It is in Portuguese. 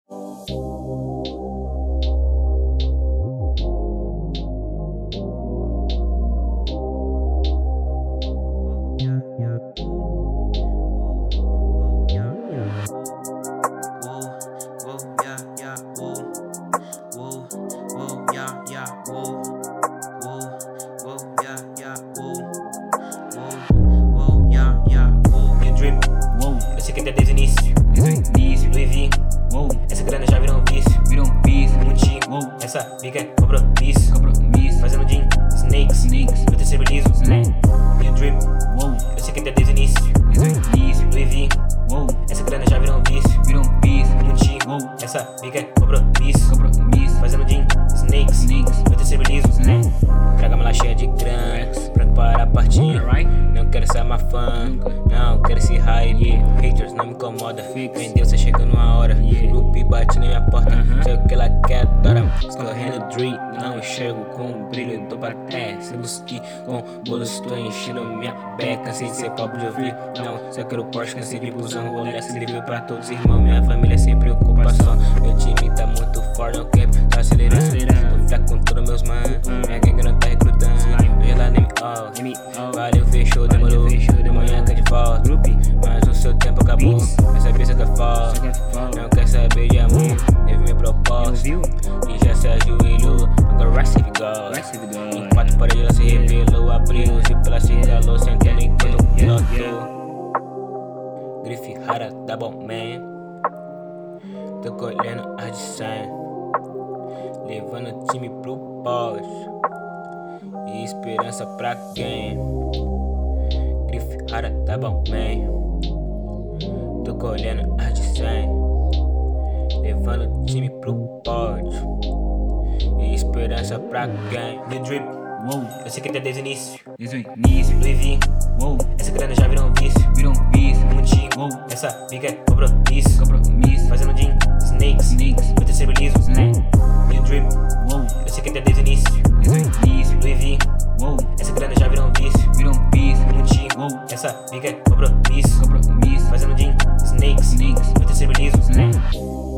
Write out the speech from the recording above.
Eu sei que até desde o início, Louis V, essa grana já virou um vício, Contigo, essa pica é compromisso, fazendo jean, snakes, meu terceiro liso, e o drip, eu sei que até desde o início, Louis V, essa grana já virou um vício, Contigo, essa pica é compromisso, fazendo jean, snakes, meu terceiro liso, traga uma cheia de grana, pra parar a partida, não quero ser uma fã, não quero esse hype, haters não me incomoda, vendeu, cê chega numa hora, Rupi bate na minha porta, sei o que ela quer, adora, escorrendo drip, não enxergo com o brilho do baté, se busque com bolos, tô enchendo minha beca, cansei de ser pobre de ouvir, não, só quero Porsche, cansei de busão, rolê acessível pra todos os irmãos, minha família sem preocupação, meu time tá muito forte, não quero, tá acelerando, vou ficar com todos meus manos, minha gangue não tá recrutando, veja lá nem me valeu, fechou, demorou, amanhã tá de volta, mas o seu tempo acabou, essa pista tá falsa, não quer saber de amor, teve minha proposta, e já se ajoelhou, agora receive God, em quatro paredes ela se revelou, abriu, e pela se calou, sentando enquanto pilotou, grife rara, double man, tô colhendo as de 100, levando o time pro pódio, e esperança pra quem? Grife rara, tá bom, man. Tô colhendo as de 100, levando o time pro pódio, e esperança pra quem? The drip, eu sei que até desde o início, Louis V, essa grana já virou um vício, Contigo, essa pica é compromisso, fazendo jean, snakes, meu terceiro liso, e o drip, eu sei que até desde o início, Louis V, essa grana já virou um vício, Contigo, essa pica é compromisso, fazendo jean, snakes, meu terceiro liso,